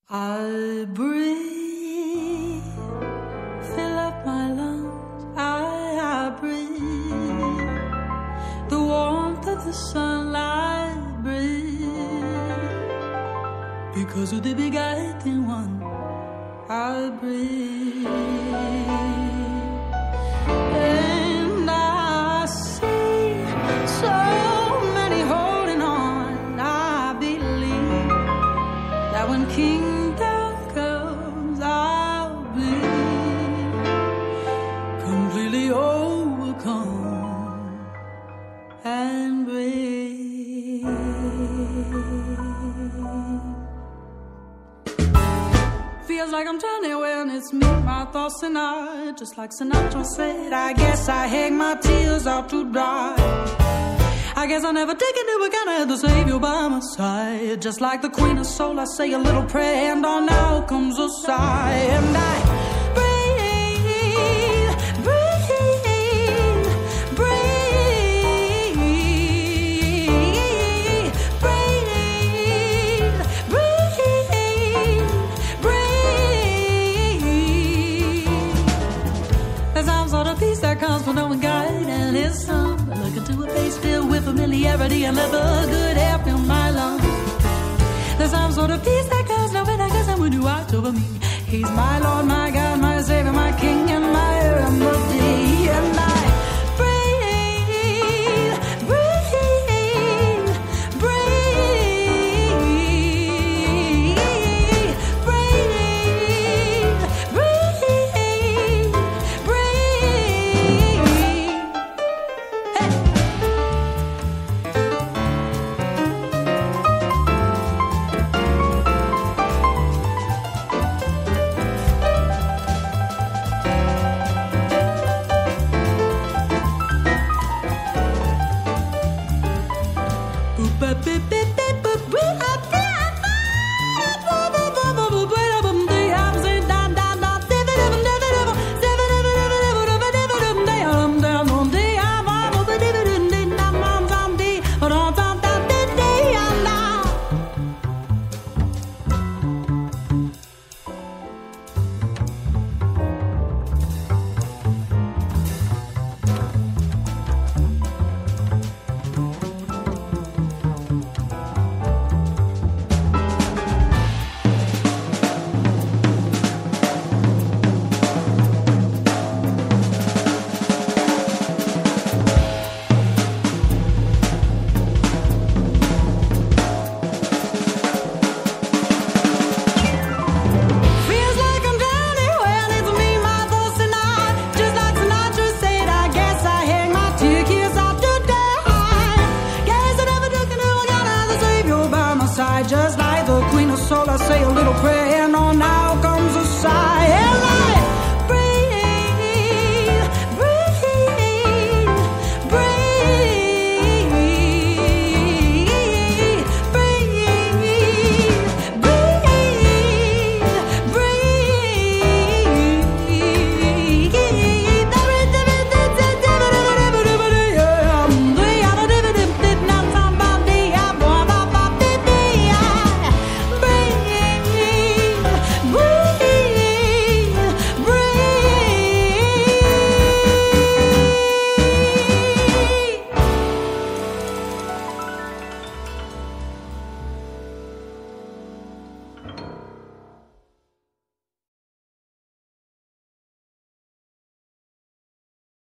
I breathe, fill up my lungs, I breathe, the warmth of the sunlight, breathe, because of the big guiding one, I breathe, and I see so many holding on, I believe that when kingdom comes, I'll be completely overcome and brave. Feels like I'm drowning when it's me, my thoughts and I, just like Sinatra said, I guess I hang my tears out to dry. I guess I'll never take into account I had the Savior by my side. Just like the Queen of Soul, I say a little prayer, and on now comes a sigh. And I breathe, breathe, breathe, breathe, breathe, breathe. There's some sort of peace that comes from knowing God and His Son. Look into a face filled with familiarity and let the good air fill my lungs. There's some sort of peace that comes knowing that God would do watch over me. He's my Lord, my God, my Savior, my King, and my remedy.